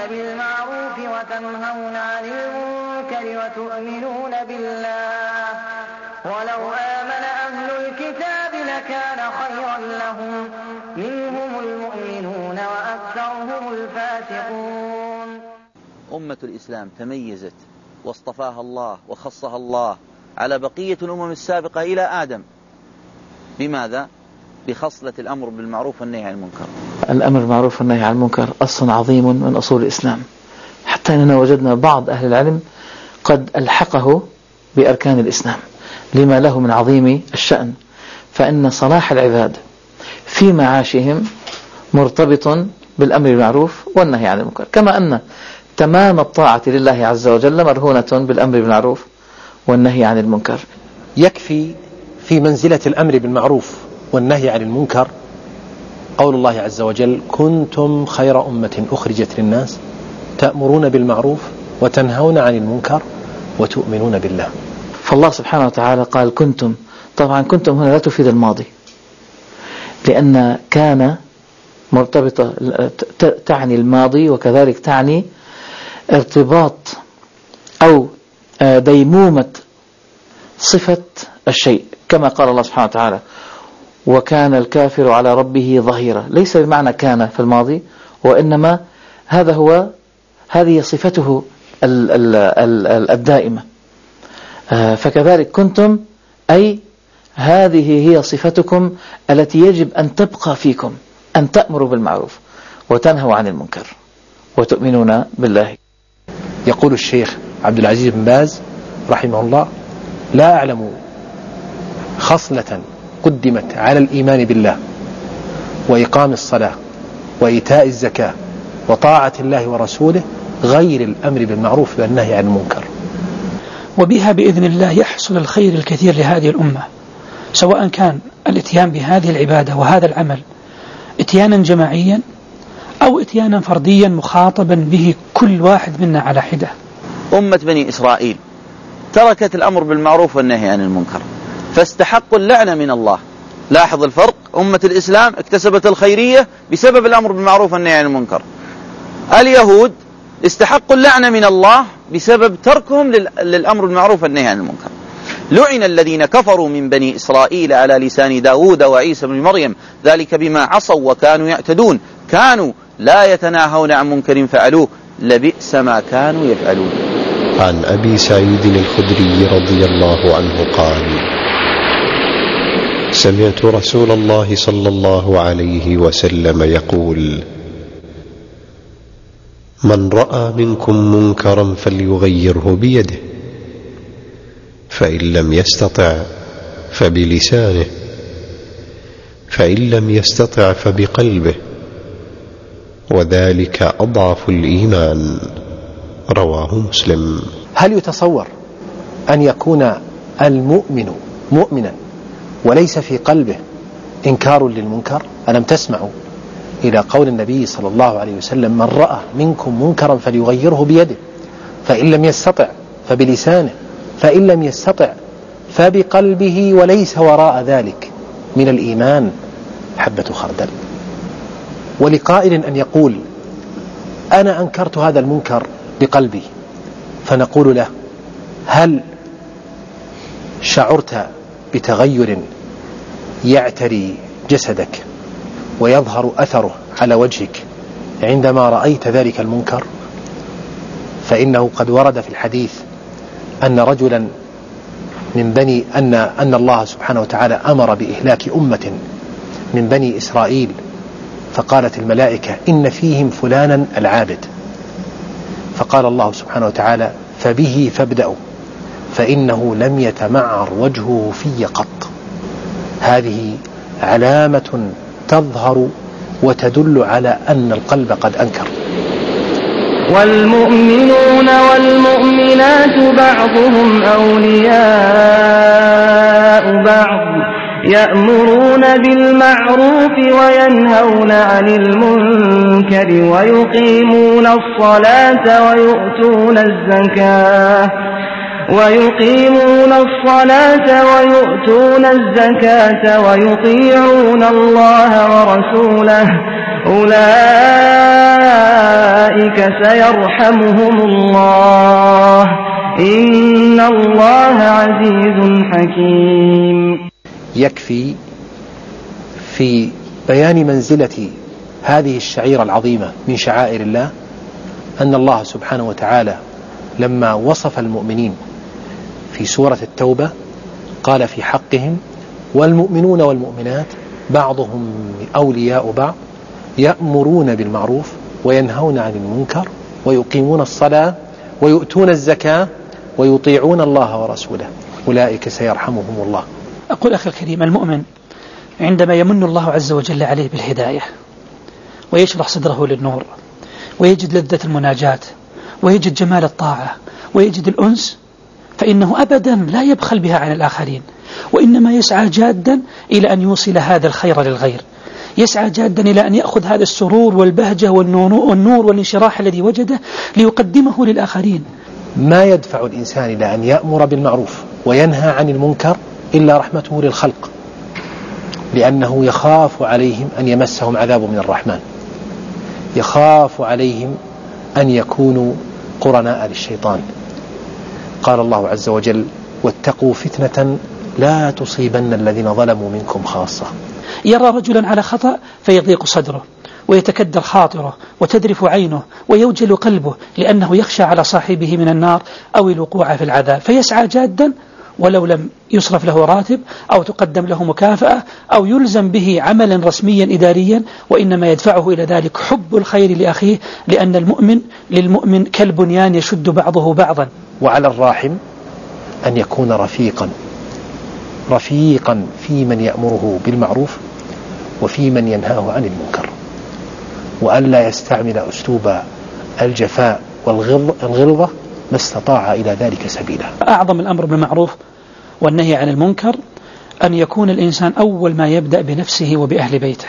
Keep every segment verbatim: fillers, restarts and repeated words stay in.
بالمعروف وتنهون عن المنكر وتؤمنون بالله ولو آمن أهل الكتاب لكان خيرا لهم منهم المؤمنون وأكثرهم الفاسقون. أمة الإسلام تميزت واصطفاها الله وخصها الله على بقية الأمم السابقة إلى آدم. بماذا؟ بخصلة الأمر بالمعروف والنهي عن المنكر. الأمر بالمعروف والنهي عن المنكر أصل عظيم من أصول الإسلام، حتى أننا وجدنا بعض أهل العلم قد ألحقه بأركان الإسلام لما له من عظيم الشأن، فإن صلاح العباد في معاشهم مرتبط بالأمر بالمعروف والنهي عن المنكر، كما أن تمام الطاعة لله عز وجل مرهونة بالأمر بالمعروف والنهي عن المنكر. يكفي في منزلة الأمر بالمعروف والنهي عن المنكر قول الله عز وجل: كنتم خير أمة أخرجت للناس تأمرون بالمعروف وتنهون عن المنكر وتؤمنون بالله. فالله سبحانه وتعالى قال كنتم، طبعا كنتم هنا لا تفيد الماضي، لأن كان مرتبطة تعني الماضي، وكذلك تعني ارتباط أو ديمومة صفة الشيء، كما قال الله سبحانه وتعالى: وكان الكافر على ربه ظهيرا. ليس بمعنى كان في الماضي، وإنما هذا هو هذه صفته الدائمة. فكذلك كنتم أي هذه هي صفتكم التي يجب أن تبقى فيكم، أن تأمروا بالمعروف وتنهوا عن المنكر وتؤمنون بالله. يقول الشيخ عبد العزيز بن باز رحمه الله: لا أعلم خصلة قدمت على الإيمان بالله وإقام الصلاة وإيتاء الزكاة وطاعة الله ورسوله غير الأمر بالمعروف والنهي عن المنكر. وبها بإذن الله يحصل الخير الكثير لهذه الأمة، سواء كان الاتيان بهذه العبادة وهذا العمل اتيانا جماعيا أو اتيانا فرديا مخاطبا به كل واحد منا على حدة. أمة بني إسرائيل تركت الأمر بالمعروف والنهي عن المنكر فاستحقوا اللعنة من الله. لاحظ الفرق، أمة الإسلام اكتسبت الخيرية بسبب الأمر بالمعروف والنهي عن المنكر. اليهود استحقوا اللعنة من الله بسبب تركهم للأمر بالمعروف والنهي عن المنكر. لعن الذين كفروا من بني إسرائيل على لسان داود وعيسى بن مريم ذلك بما عصوا وكانوا يعتدون كانوا لا يتناهون عن منكر فعلوه لبئس ما كانوا يفعلون. عن أبي سعيد الخدري رضي الله عنه قال: سمعت رسول الله صلى الله عليه وسلم يقول: من رأى منكم منكرا فليغيره بيده، فإن لم يستطع فبلسانه، فإن لم يستطع فبقلبه، وذلك أضعف الإيمان. رواه مسلم. هل يتصور أن يكون المؤمن مؤمنا وليس في قلبه إنكار للمنكر؟ ألم تسمعوا إلى قول النبي صلى الله عليه وسلم: من رأى منكم منكرا فليغيره بيده، فإن لم يستطع فبلسانه، فإن لم يستطع فبقلبه، وليس وراء ذلك من الإيمان حبة خردل. ولقائل أن يقول: أنا أنكرت هذا المنكر بقلبي، فنقول له: هل شعرت بتغير يعتري جسدك ويظهر أثره على وجهك عندما رأيت ذلك المنكر؟ فإنه قد ورد في الحديث أن رجلا من بني أن أن الله سبحانه وتعالى أمر بإهلاك أمة من بني إسرائيل، فقالت الملائكة: إن فيهم فلانا العابد، فقال الله سبحانه وتعالى: فبه فابدأوا فإنه لم يتمعر وجهه في قط. هذه علامة تظهر وتدل على أن القلب قد أنكر. والمؤمنون والمؤمنات بعضهم أولياء بعض يأمرون بالمعروف وينهون عن المنكر ويقيمون الصلاة ويؤتون الزكاة ويقيمون الصلاة ويؤتون الزكاة ويطيعون الله ورسوله أولئك سيرحمهم الله إن الله عزيز حكيم. يكفي في بيان منزلة هذه الشعيرة العظيمة من شعائر الله أن الله سبحانه وتعالى لما وصف المؤمنين في سورة التوبة قال في حقهم: والمؤمنون والمؤمنات بعضهم أولياء بعض يأمرون بالمعروف وينهون عن المنكر ويقيمون الصلاة ويؤتون الزكاة ويطيعون الله ورسوله أولئك سيرحمهم الله. أقول أخي الكريم، المؤمن عندما يمن الله عز وجل عليه بالهداية ويشرح صدره للنور ويجد لذة المناجاة ويجد جمال الطاعة ويجد الأنس، فإنه أبدا لا يبخل بها عن الآخرين، وإنما يسعى جادا إلى أن يوصل هذا الخير للغير، يسعى جادا إلى أن يأخذ هذا السرور والبهجة والنور والانشراح الذي وجده ليقدمه للآخرين. ما يدفع الإنسان إلى أن يأمر بالمعروف وينهى عن المنكر إلا رحمته للخلق، لأنه يخاف عليهم أن يمسهم عذاب من الرحمن، يخاف عليهم أن يكونوا قرناء للشيطان. قال الله عز وجل: واتقوا فتنة لا تصيبن الذين ظلموا منكم خاصة. يرى رجلا على خطأ فيضيق صدره ويتكدر خاطره وتذرف عينه ويوجل قلبه لأنه يخشى على صاحبه من النار أو الوقوع في العذاب، فيسعى جادا ولو لم يصرف له راتب أو تقدم له مكافأة أو يلزم به عملا رسميا إداريا، وإنما يدفعه إلى ذلك حب الخير لأخيه، لأن المؤمن للمؤمن كالبنيان يشد بعضه بعضا. وعلى الراحم أن يكون رفيقا رفيقا في من يأمره بالمعروف وفي من ينهاه عن المنكر، وألا يستعمل أسلوب الجفاء والغلظة ما استطاع إلى ذلك سبيلا. أعظم الأمر بالمعروف والنهي عن المنكر أن يكون الإنسان أول ما يبدأ بنفسه وبأهل بيته.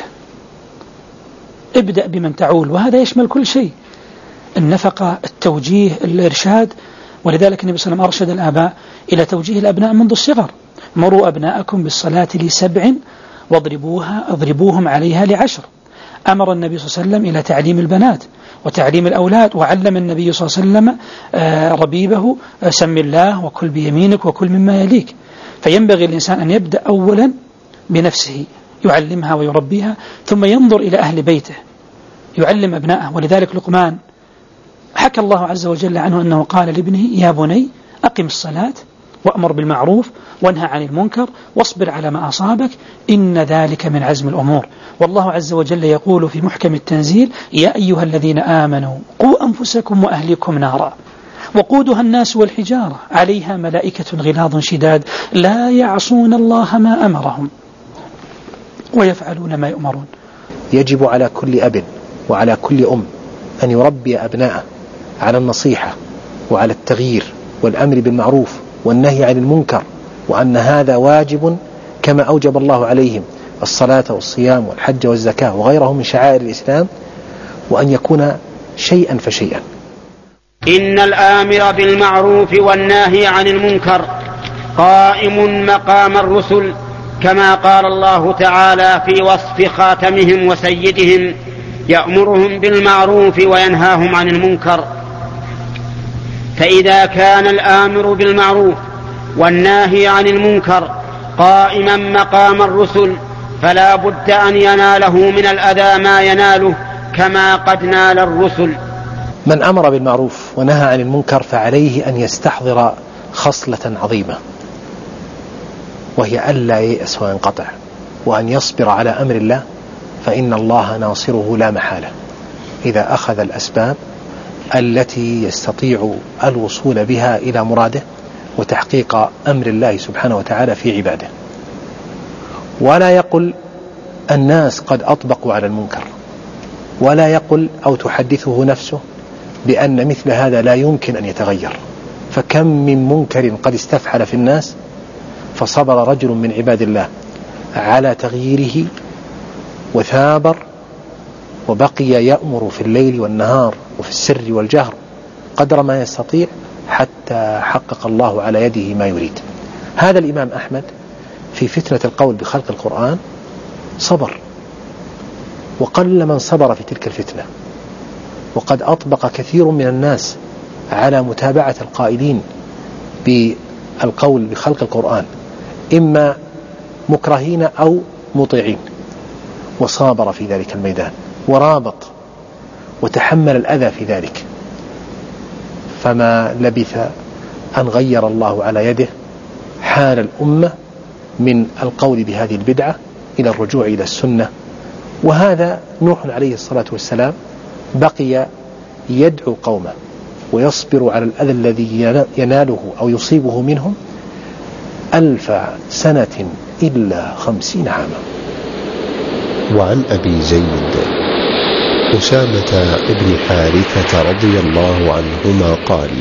ابدأ بمن تعول، وهذا يشمل كل شيء: النفقة، التوجيه، الإرشاد. ولذلك النبي صلى الله عليه وسلم أرشد الآباء إلى توجيه الأبناء منذ الصغر: مروا أبناءكم بالصلاة لسبع واضربوها اضربوهم عليها لعشر. أمر النبي صلى الله عليه وسلم إلى تعليم البنات وتعليم الأولاد، وعلم النبي صلى الله عليه وسلم ربيبه: سم الله وكل بيمينك وكل مما يليك. فينبغي الإنسان أن يبدأ أولا بنفسه يعلمها ويربيها، ثم ينظر إلى أهل بيته يعلم أبنائه. ولذلك لقمان حكى الله عز وجل عنه أنه قال لابنه: يا بني أقم الصلاة وأمر بالمعروف وانهى عن المنكر واصبر على ما أصابك إن ذلك من عزم الأمور. والله عز وجل يقول في محكم التنزيل: يا أيها الذين آمنوا قوا أنفسكم وأهلكم نارا وقودها الناس والحجارة عليها ملائكة غلاظ شداد لا يعصون الله ما أمرهم ويفعلون ما يؤمرون. يجب على كل أب وعلى كل أم أن يربي أبناءه على النصيحة وعلى التغيير والأمر بالمعروف والنهي عن المنكر، وأن هذا واجب كما أوجب الله عليهم الصلاة والصيام والحج والزكاة وغيره من شعائر الإسلام، وأن يكون شيئا فشيئا. إن الآمر بالمعروف والناهي عن المنكر قائم مقام الرسل، كما قال الله تعالى في وصف خاتمهم وسيدهم: يأمرهم بالمعروف وينهاهم عن المنكر. فإذا كان الآمر بالمعروف والناهي عن المنكر قائما مقام الرسل فلا بد أن يناله من الأذى ما يناله كما قد نال الرسل. من أمر بالمعروف ونهى عن المنكر فعليه أن يستحضر خصلة عظيمة، وهي ألا ييأس وينقطع، وأن يصبر على أمر الله، فإن الله ناصره لا محالة إذا أخذ الأسباب التي يستطيع الوصول بها إلى مراده وتحقيق أمر الله سبحانه وتعالى في عباده. ولا يقل الناس قد أطبقوا على المنكر، ولا يقل أو تحدثه نفسه بأن مثل هذا لا يمكن أن يتغير، فكم من منكر قد استفحل في الناس فصبر رجل من عباد الله على تغييره وثابر وبقي يأمر في الليل والنهار وفي السر والجهر قدر ما يستطيع حتى حقق الله على يده ما يريد. هذا الإمام أحمد في فتنة القول بخلق القرآن صبر، وقل من صبر في تلك الفتنة، وقد أطبق كثير من الناس على متابعة القائلين بالقول بخلق القرآن إما مكرهين أو مطيعين، وصابر في ذلك الميدان ورابط وتحمل الأذى في ذلك، فما لبث أن غير الله على يده حال الأمة من القول بهذه البدعة إلى الرجوع إلى السنة. وهذا نوح عليه الصلاة والسلام بقي يدعو قومه ويصبر على الأذى الذي يناله أو يصيبه منهم ألف سنة إلا خمسين عاما. وعن أبي زيد أسامة بن حارثة رضي الله عنهما قال: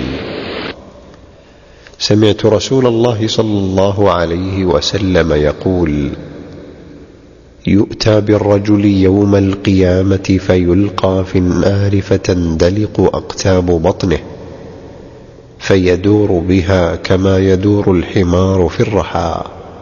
سمعت رسول الله صلى الله عليه وسلم يقول: يؤتى بالرجل يوم القيامة فيلقى في النار فتندلق أقتاب بطنه فيدور بها كما يدور الحمار في الرحى،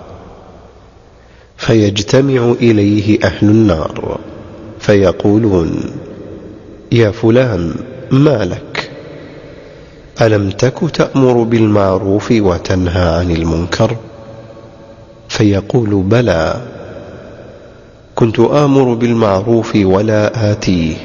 فيجتمع إليه أهل النار فيقولون: يا فلان ما لك؟ ألم تك تأمر بالمعروف وتنهى عن المنكر؟ فيقول: بلى، كنت آمر بالمعروف ولا آتيه،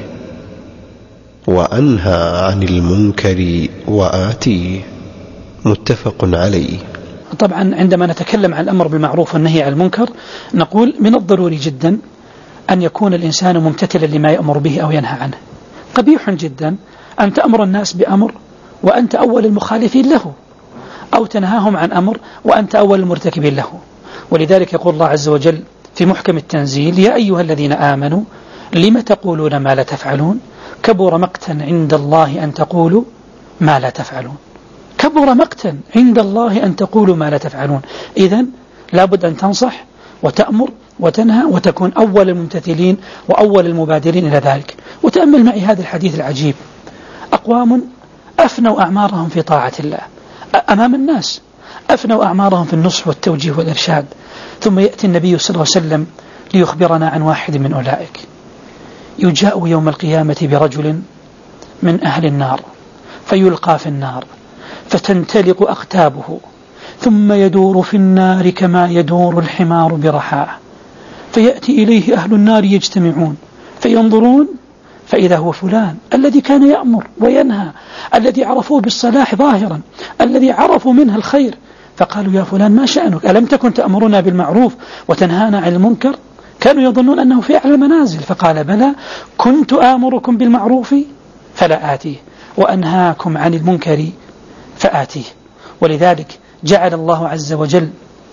وأنهى عن المنكر وآتيه. متفق عليه. طبعا عندما نتكلم عن الأمر بالمعروف والنهي عن المنكر نقول من الضروري جدا أن يكون الإنسان ممتثلا لما يأمر به أو ينهى عنه. قبيح جدا أن تأمر الناس بأمر وأنت أول المخالفين له، أو تنهاهم عن أمر وأنت أول المرتكبين له. ولذلك يقول الله عز وجل في محكم التنزيل: يا أيها الذين آمنوا لم تقولون ما لا تفعلون كبر مقتا عند الله أن تقولوا ما لا تفعلون. كبر مقتا عند الله أن تقولوا ما لا تفعلون. إذن لابد أن تنصح وتأمر وتنهى وتكون أول الممتثلين وأول المبادرين إلى ذلك. وتأمل معي هذا الحديث العجيب: أقوام أفنوا أعمارهم في طاعة الله أمام الناس، أفنوا أعمارهم في النصح والتوجيه والإرشاد، ثم يأتي النبي صلى الله عليه وسلم ليخبرنا عن واحد من أولئك. يجاء يوم القيامة برجل من أهل النار فيلقى في النار فتنتلق أقتابه ثم يدور في النار كما يدور الحمار برحاه، فيأتي إليه أهل النار يجتمعون فينظرون فإذا هو فلان الذي كان يأمر وينهى، الذي عرفوه بالصلاح ظاهرا، الذي عرفوا منه الخير، فقالوا: يا فلان ما شأنك؟ ألم تكن تأمرنا بالمعروف وتنهانا عن المنكر؟ كانوا يظنون أنه في أعلى المنازل، فقال: بلى، كنت آمركم بالمعروف فلا آتيه وأنهاكم عن المنكر فآتيه. ولذلك جعل الله عز وجل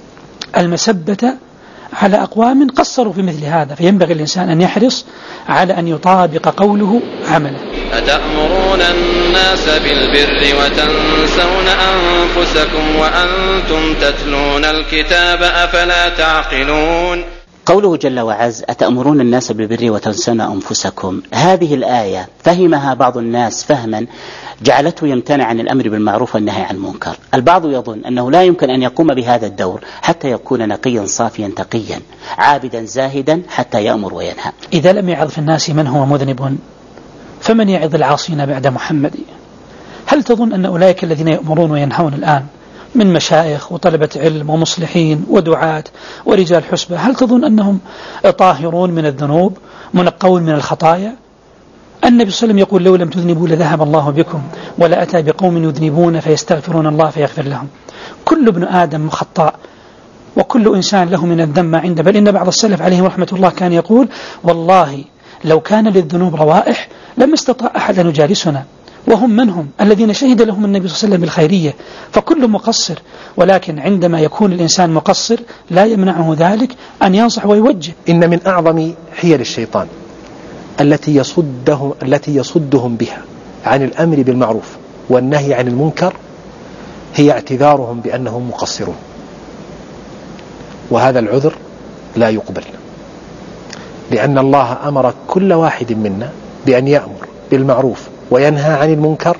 المسبة على أقوام قصروا في مثل هذا، فينبغي الإنسان أن يحرص على أن يطابق قوله عمله. أتأمرون الناس بالبر وتنسون أنفسكم وأنتم تتلون الكتاب أفلا تعقلون. قوله جل وعز: أتأمرون الناس بالبر وتنسون أنفسكم، هذه الآية فهمها بعض الناس فهما جعلته يمتنع عن الأمر بالمعروف والنهي عن المنكر. البعض يظن أنه لا يمكن أن يقوم بهذا الدور حتى يكون نقيا صافيا تقيا عابدا زاهدا حتى يأمر وينهى. إذا لم يعظ في الناس من هو مذنب فمن يعظ العاصين بعد محمد؟ هل تظن أن أولئك الذين يأمرون وينهون الآن من مشايخ وطلبة علم ومصلحين ودعاة ورجال حسبة، هل تظن أنهم طاهرون من الذنوب منقون من الخطايا؟ النبي صلى الله عليه وسلم يقول: لو لم تذنبوا لذهب الله بكم ولا أتى بقوم يذنبون فيستغفرون الله فيغفر لهم. كل ابن آدم خطاء وكل إنسان له من الذنب ما عنده، بل إن بعض السلف عليهم رحمة الله كان يقول: والله لو كان للذنوب روائح لم استطاع أحد أن يجالسنا. وهم من هم؟ الذين شهد لهم النبي صلى الله عليه وسلم بالخيرية. فكل مقصر، ولكن عندما يكون الإنسان مقصر لا يمنعه ذلك أن ينصح ويوجه. إن من أعظم حيل الشيطان التي يصدهم, التي يصدهم بها عن الأمر بالمعروف والنهي عن المنكر هي اعتذارهم بأنهم مقصرون، وهذا العذر لا يقبل، لأن الله أمر كل واحد منا بأن يأمر بالمعروف وينهى عن المنكر،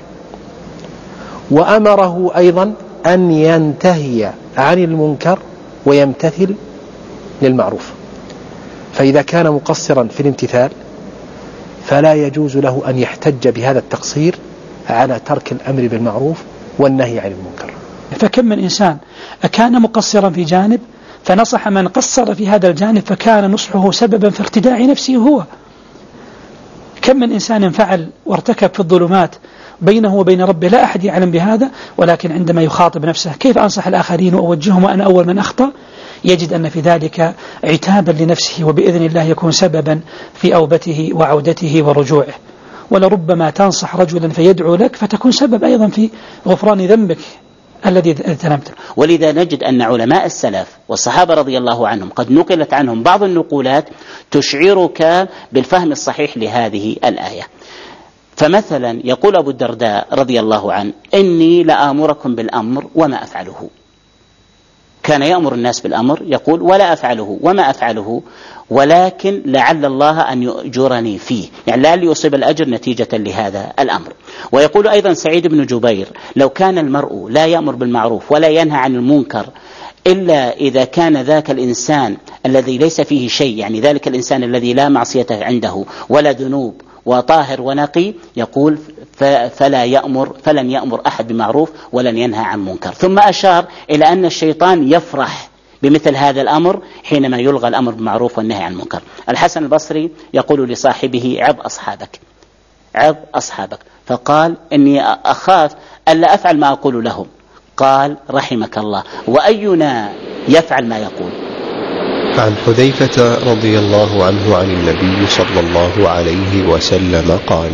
وأمره أيضا أن ينتهي عن المنكر ويمتثل للمعروف. فإذا كان مقصرا في الامتثال فلا يجوز له أن يحتج بهذا التقصير على ترك الأمر بالمعروف والنهي عن المنكر. فكم من إنسان كان مقصرا في جانب فنصح من قصر في هذا الجانب فكان نصحه سببا في ارتداع نفسه هو. كم من إنسان فعل وارتكب في الظلمات بينه وبين ربه لا أحد يعلم بهذا، ولكن عندما يخاطب نفسه كيف أنصح الآخرين وأوجههم وأنا أول من أخطأ، يجد أن في ذلك عتابا لنفسه، وبإذن الله يكون سببا في أوبته وعودته ورجوعه. ولربما تنصح رجلا فيدعو لك فتكون سبب أيضا في غفران ذنبك الذي ذنبته. ولذا نجد أن علماء السلف والصحابة رضي الله عنهم قد نقلت عنهم بعض النقولات تشعرك بالفهم الصحيح لهذه الآية. فمثلا يقول أبو الدرداء رضي الله عنه: إني لآمركم بالأمر وما أفعله. كان يأمر الناس بالأمر يقول ولا أفعله، وما أفعله ولكن لعل الله أن يؤجرني فيه، يعني لعل يصيب الأجر نتيجة لهذا الأمر. ويقول أيضا سعيد بن جبير: لو كان المرء لا يأمر بالمعروف ولا ينهى عن المنكر إلا إذا كان ذاك الإنسان الذي ليس فيه شيء، يعني ذلك الإنسان الذي لا معصية عنده ولا ذنوب وطاهر ونقي، يقول فلا يأمر فلن يأمر أحد بمعروف ولن ينهى عن منكر. ثم أشار إلى أن الشيطان يفرح بمثل هذا الأمر حينما يلغى الأمر بالمعروف والنهي عن المنكر. الحسن البصري يقول لصاحبه: عظ أصحابك عظ أصحابك، فقال: إني أخاف ألا أفعل ما أقول لهم. قال: رحمك الله، وأينا يفعل ما يقول. عن حذيفة رضي الله عنه عن النبي صلى الله عليه وسلم قال: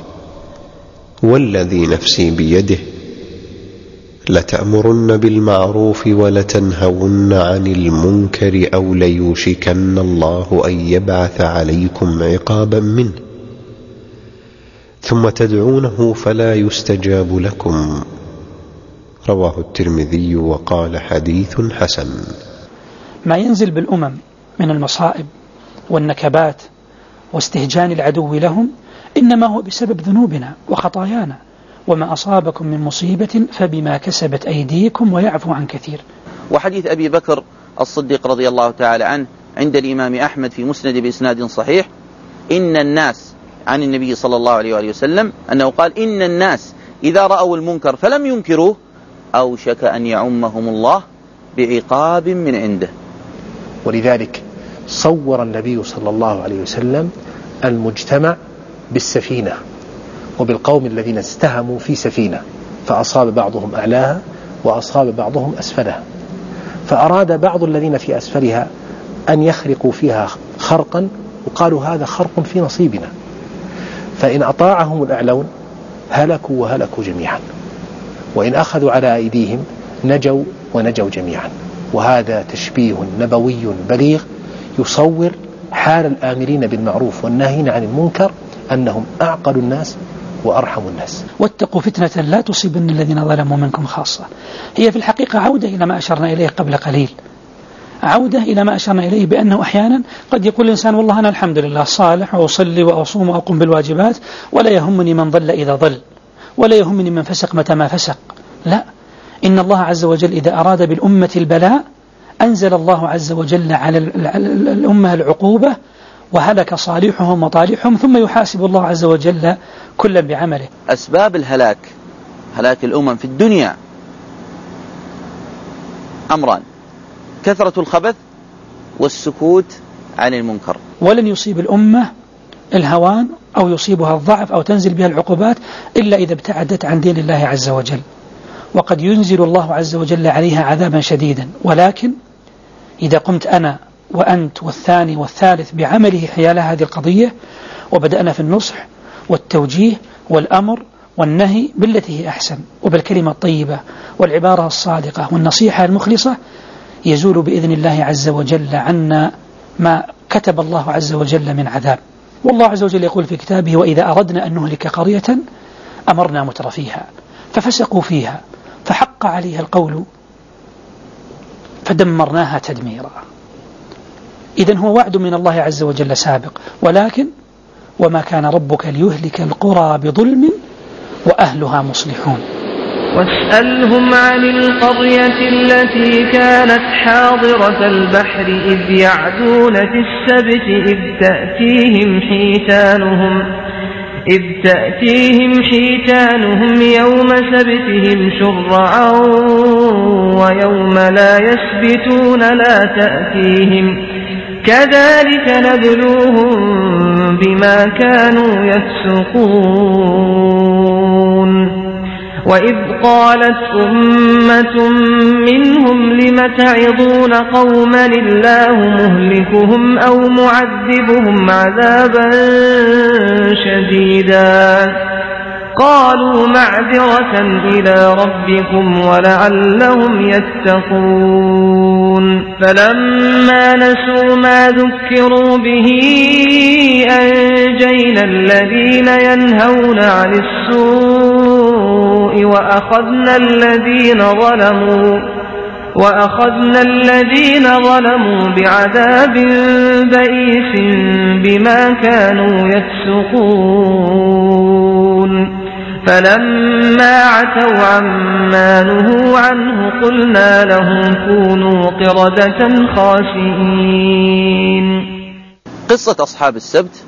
والذي نفسي بيده لتأمرن بالمعروف ولتنهون عن المنكر أو ليوشكن الله أن يبعث عليكم عقابا منه ثم تدعونه فلا يستجاب لكم. رواه الترمذي وقال: حديث حسن. ما ينزل بالأمم من المصائب والنكبات واستهجان العدو لهم إنما هو بسبب ذنوبنا وخطايانا، وما أصابكم من مصيبة فبما كسبت أيديكم ويعفو عن كثير. وحديث أبي بكر الصديق رضي الله تعالى عنه عند الإمام أحمد في مسند بإسناد صحيح: إن الناس، عن النبي صلى الله عليه وآله وسلم أنه قال: إن الناس إذا رأوا المنكر فلم ينكروه أوشك أن يعمهم الله بعقاب من عنده. ولذلك صور النبي صلى الله عليه وسلم المجتمع بالسفينة وبالقوم الذين استهموا في سفينة، فأصاب بعضهم أعلاها وأصاب بعضهم أسفلها، فأراد بعض الذين في أسفلها أن يخرقوا فيها خرقا، وقالوا هذا خرق في نصيبنا، فإن أطاعهم الأعلون هلكوا وهلكوا جميعا، وإن أخذوا على أيديهم نجوا ونجوا جميعا. وهذا تشبيه نبوي بليغ يصور حال الآمرين بالمعروف والناهين عن المنكر أنهم أعقل الناس وأرحم الناس. واتقوا فتنة لا تصيبن الذين ظلموا منكم خاصة. هي في الحقيقة عودة إلى ما أشرنا إليه قبل قليل، عودة إلى ما أشرنا إليه بأنه أحيانا قد يقول الإنسان: والله أنا الحمد لله صالح وأصلي وأصوم وأقوم بالواجبات ولا يهمني من ضل إذا ضل ولا يهمني من فسق متى ما فسق. لا، إن الله عز وجل إذا أراد بالأمة البلاء أنزل الله عز وجل على الأمة العقوبة وهلك صالحهم وطالحهم، ثم يحاسب الله عز وجل كلا بعمله. أسباب الهلاك، هلاك الأمم في الدنيا أمران: كثرة الخبث والسكوت عن المنكر. ولن يصيب الأمة الهوان أو يصيبها الضعف أو تنزل بها العقوبات إلا إذا ابتعدت عن دين الله عز وجل، وقد ينزل الله عز وجل عليها عذابا شديدا. ولكن إذا قمت أنا وأنت والثاني والثالث بعمله حيال هذه القضية، وبدأنا في النصح والتوجيه والأمر والنهي بالتي هي أحسن وبالكلمة الطيبة والعبارة الصادقة والنصيحة المخلصة، يزول بإذن الله عز وجل عنا ما كتب الله عز وجل من عذاب. والله عز وجل يقول في كتابه: وإذا أردنا أن نهلك قرية أمرنا مترفيها ففسقوا فيها فحق عليها القول فدمرناها تدميرا. إذن هو وعد من الله عز وجل سابق، ولكن وما كان ربك ليهلك القرى بظلم وأهلها مصلحون. واسألهم عن القرية التي كانت حاضرة البحر إذ يعدون في السبت إذ تأتيهم حيتانهم إذ تأتيهم حيتانهم يوم سبتهم شرعا ويوم لا يسبتون لا تأتيهم كذلك نبلوهم بما كانوا يفسقون وإذ قالت أمة منهم لم تعظون قوما الله مهلكهم أو معذبهم عذابا شديدا قالوا معذرة إلى ربكم ولعلهم يتقون فلما نسوا ما ذكروا به أنجينا الذين ينهون عن السوء وأخذنا الذين ظلموا وأخذنا الذين ظلموا بعذاب بئيس بما كانوا يفسقون فلما عتوا عما نهوا عنه قلنا لهم كونوا قردة خاسئين. قصة أصحاب السبت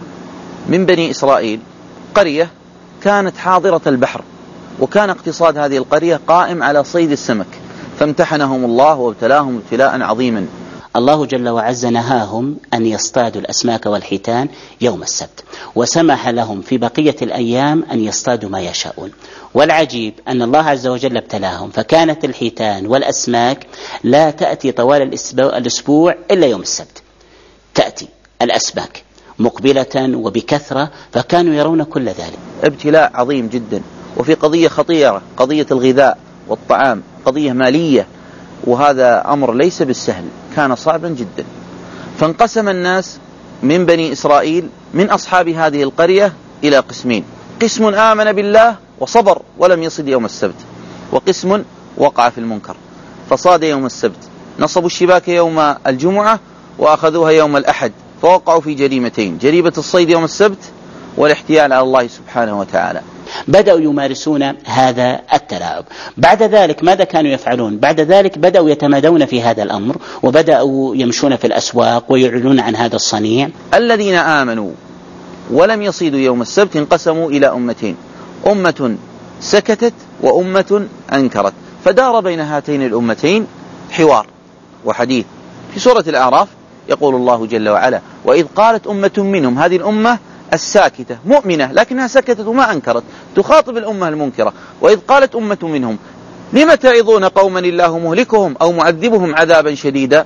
من بني إسرائيل، قرية كانت حاضرة البحر، وكان اقتصاد هذه القرية قائم على صيد السمك، فامتحنهم الله وابتلاهم ابتلاء عظيما. الله جل وعز نهاهم أن يصطادوا الأسماك والحيتان يوم السبت، وسمح لهم في بقية الأيام أن يصطادوا ما يشاءون. والعجيب أن الله عز وجل ابتلاهم، فكانت الحيتان والأسماك لا تأتي طوال الأسبوع إلا يوم السبت، تأتي الأسماك مقبلة وبكثرة، فكانوا يرون كل ذلك. ابتلاء عظيم جدا، وفي قضية خطيرة، قضية الغذاء والطعام، قضية مالية، وهذا أمر ليس بالسهل، كان صعبا جدا. فانقسم الناس من بني إسرائيل من أصحاب هذه القرية إلى قسمين: قسم آمن بالله وصبر ولم يصد يوم السبت، وقسم وقع في المنكر فصاد يوم السبت، نصبوا الشباك يوم الجمعة وأخذوها يوم الأحد، فوقعوا في جريمتين: جريمة الصيد يوم السبت والاحتيال على الله سبحانه وتعالى. بدأوا يمارسون هذا التلاعب. بعد ذلك ماذا كانوا يفعلون؟ بعد ذلك بدأوا يتمادون في هذا الأمر، وبدأوا يمشون في الأسواق ويعلنون عن هذا الصنيع. الذين آمنوا ولم يصيدوا يوم السبت انقسموا إلى أمتين: أمة سكتت وأمة أنكرت، فدار بين هاتين الأمتين حوار وحديث. في سورة الأعراف يقول الله جل وعلا: وإذ قالت أمة منهم، هذه الأمة الساكتة مؤمنة لكنها سكتت وما أنكرت، تخاطب الأمة المنكرة: وإذ قالت أمة منهم لم تعظون قوما الله مهلكهم أو معذبهم عذابا شديدا.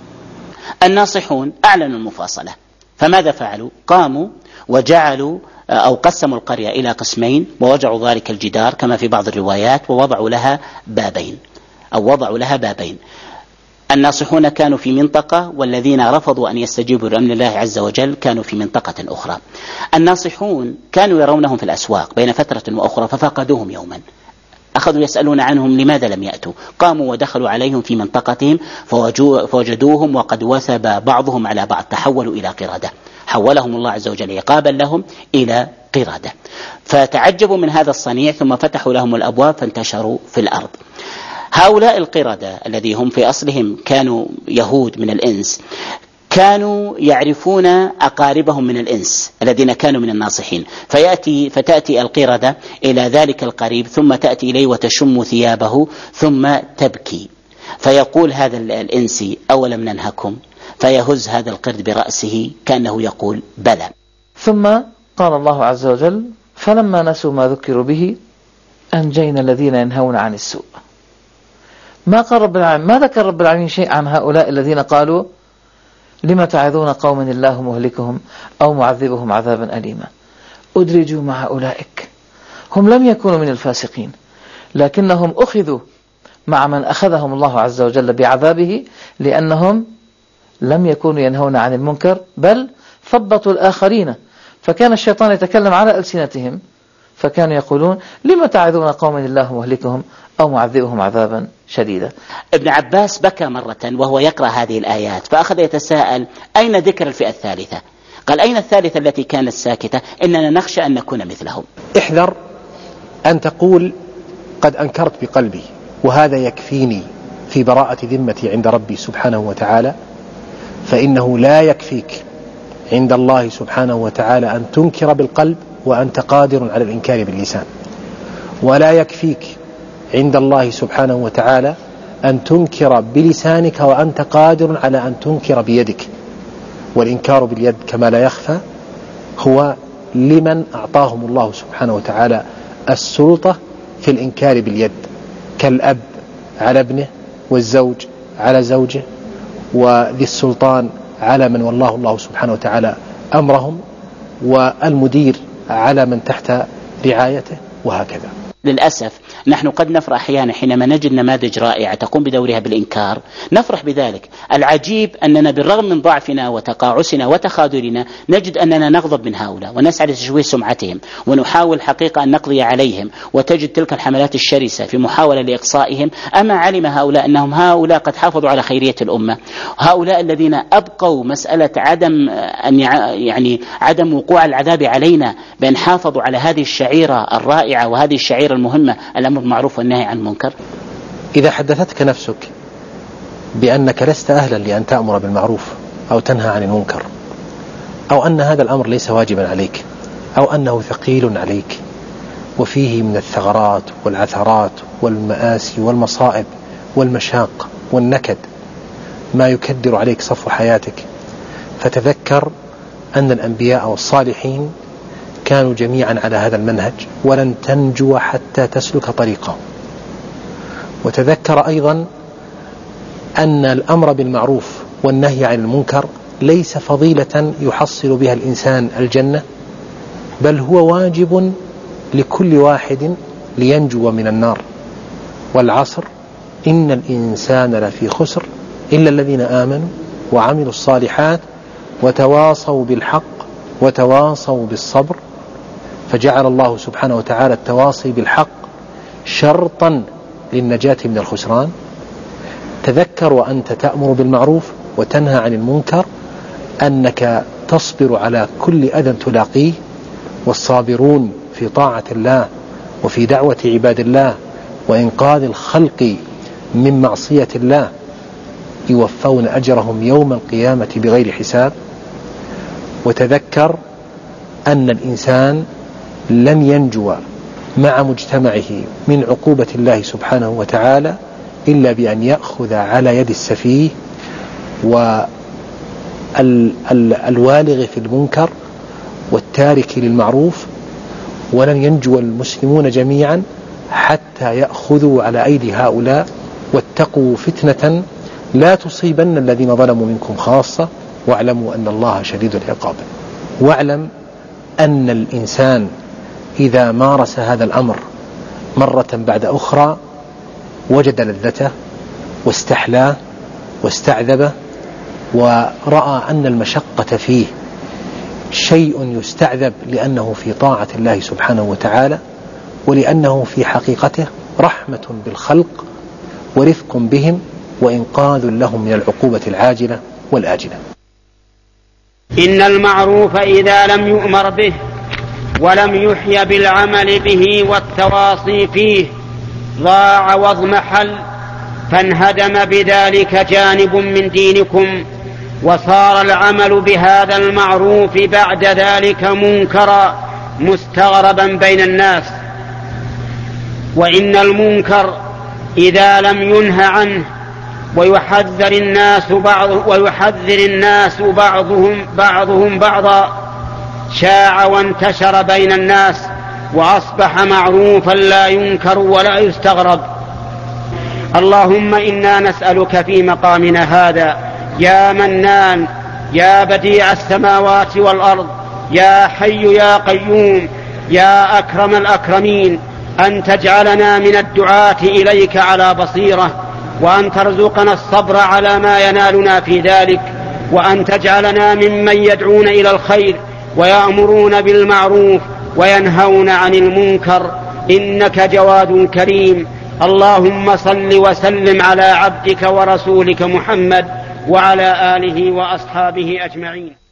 الناصحون أعلنوا المفاصلة، فماذا فعلوا؟ قاموا وجعلوا أو قسموا القرية إلى قسمين، ووضعوا ذلك الجدار كما في بعض الروايات، ووضعوا لها بابين أو وضعوا لها بابين. الناصحون كانوا في منطقة، والذين رفضوا أن يستجيبوا لأمر الله عز وجل كانوا في منطقة أخرى. الناصحون كانوا يرونهم في الأسواق بين فترة وأخرى، ففقدوهم يوما، أخذوا يسألون عنهم لماذا لم يأتوا. قاموا ودخلوا عليهم في منطقتهم فوجدوهم وقد وثب بعضهم على بعض، تحولوا إلى قردة، حولهم الله عز وجل عقابا لهم إلى قردة، فتعجبوا من هذا الصنيع، ثم فتحوا لهم الأبواب فانتشروا في الأرض. هؤلاء القردة الذي هم في أصلهم كانوا يهود من الإنس، كانوا يعرفون أقاربهم من الإنس الذين كانوا من الناصحين، فيأتي فتأتي القردة إلى ذلك القريب، ثم تأتي إليه وتشم ثيابه ثم تبكي، فيقول هذا الإنسي: أولم ننهكم؟ فيهز هذا القرد برأسه كأنه يقول: بلى. ثم قال الله عز وجل: فلما نسوا ما ذكروا به أنجينا الذين ينهون عن السوء. ما قال رب العالمين، ما ذكر رب العالمين شيء عن هؤلاء الذين قالوا: لما تعظون قوما الله مهلكهم أو معذبهم عذابا أليما. أدرجوا مع أولئك، هم لم يكونوا من الفاسقين، لكنهم أخذوا مع من أخذهم الله عز وجل بعذابه، لأنهم لم يكونوا ينهون عن المنكر بل ثبطوا الآخرين، فكان الشيطان يتكلم على ألسنتهم، فكانوا يقولون: لما تعظون قوما الله مهلكهم أو معذبهم عذابا شديدا. ابن عباس بكى مرة وهو يقرأ هذه الآيات، فأخذ يتساءل: أين ذكر الفئة الثالثة؟ قال: أين الثالثة التي كانت ساكتة؟ إننا نخشى أن نكون مثلهم. احذر أن تقول قد أنكرت بقلبي وهذا يكفيني في براءة ذمتي عند ربي سبحانه وتعالى، فإنه لا يكفيك عند الله سبحانه وتعالى أن تنكر بالقلب وأنت قادر على الإنكار باللسان، ولا يكفيك عند الله سبحانه وتعالى أن تنكر بلسانك وأنت قادر على أن تنكر بيدك. والإنكار باليد كما لا يخفى هو لمن أعطاهم الله سبحانه وتعالى السلطة في الإنكار باليد، كالأب على ابنه، والزوج على زوجه، وذي السلطان على من والله الله سبحانه وتعالى أمرهم، والمدير على من تحت رعايته، وهكذا. للأسف نحن قد نفرح أحيانا حينما نجد نماذج رائعة تقوم بدورها بالإنكار، نفرح بذلك. العجيب أننا بالرغم من ضعفنا وتقاعسنا وتخاذلنا نجد أننا نغضب من هؤلاء ونسعى لتشويه سمعتهم، ونحاول حقيقة أن نقضي عليهم، وتجد تلك الحملات الشرسة في محاولة لإقصائهم. أما علم هؤلاء أنهم هؤلاء قد حافظوا على خيرية الأمة، هؤلاء الذين أبقوا مسألة عدم أن يعني عدم وقوع العذاب علينا بأن حافظوا على هذه الشعيرة الرائعة وهذه الشعيرة المهمة، الأمر بالمعروف والنهي عن المنكر. إذا حدثتك نفسك بأنك لست أهلا لأن تأمر بالمعروف أو تنهى عن المنكر، أو أن هذا الأمر ليس واجبا عليك، أو أنه ثقيل عليك وفيه من الثغرات والعثرات والمآسي والمصائب والمشاق والنكد ما يكدر عليك صفو حياتك، فتذكر أن الأنبياء والصالحين كانوا جميعا على هذا المنهج ولن تنجو حتى تسلك طريقه. وتذكر أيضا أن الأمر بالمعروف والنهي عن المنكر ليس فضيلة يحصل بها الإنسان الجنة، بل هو واجب لكل واحد لينجو من النار. والعصر إن الإنسان لفي خسر إلا الذين آمنوا وعملوا الصالحات وتواصوا بالحق وتواصوا بالصبر. فجعل الله سبحانه وتعالى التواصي بالحق شرطا للنجاة من الخسران. تذكر وأنت تأمر بالمعروف وتنهى عن المنكر أنك تصبر على كل أذى تلاقيه، والصابرون في طاعة الله وفي دعوة عباد الله وإنقاذ الخلق من معصية الله يوفون أجرهم يوم القيامة بغير حساب. وتذكر أن الإنسان لن ينجو مع مجتمعه من عقوبة الله سبحانه وتعالى إلا بأن يأخذ على يد السفيه والوالغ في المنكر والتارك للمعروف، ولن ينجو المسلمون جميعا حتى يأخذوا على أيدي هؤلاء واتقوا فتنة لا تصيبن الذين ظلموا منكم خاصة واعلموا أن الله شديد العقاب. واعلم أن الإنسان إذا مارس هذا الأمر مرة بعد أخرى وجد لذته واستحلاه واستعذبه، ورأى أن المشقة فيه شيء يستعذب لأنه في طاعة الله سبحانه وتعالى، ولأنه في حقيقته رحمة بالخلق ورفق بهم وإنقاذ لهم من العقوبة العاجلة والآجلة. إن المعروف إذا لم يؤمر به ولم يحي بالعمل به والتواصي فيه ضاع واضمحل، فانهدم بذلك جانب من دينكم، وصار العمل بهذا المعروف بعد ذلك منكرا مستغربا بين الناس. وإن المنكر إذا لم ينه عنه ويحذر الناس بعض ويحذر الناس بعضهم بعضهم بعضا شاع وانتشر بين الناس، وأصبح معروفا لا ينكر ولا يستغرب. اللهم إنا نسألك في مقامنا هذا يا منان يا بديع السماوات والأرض يا حي يا قيوم يا أكرم الأكرمين أن تجعلنا من الدعاة إليك على بصيرة، وأن ترزقنا الصبر على ما ينالنا في ذلك، وأن تجعلنا ممن يدعون إلى الخير ويأمرون بالمعروف وينهون عن المنكر، إنك جواد كريم. اللهم صل وسلم على عبدك ورسولك محمد وعلى آله وأصحابه أجمعين.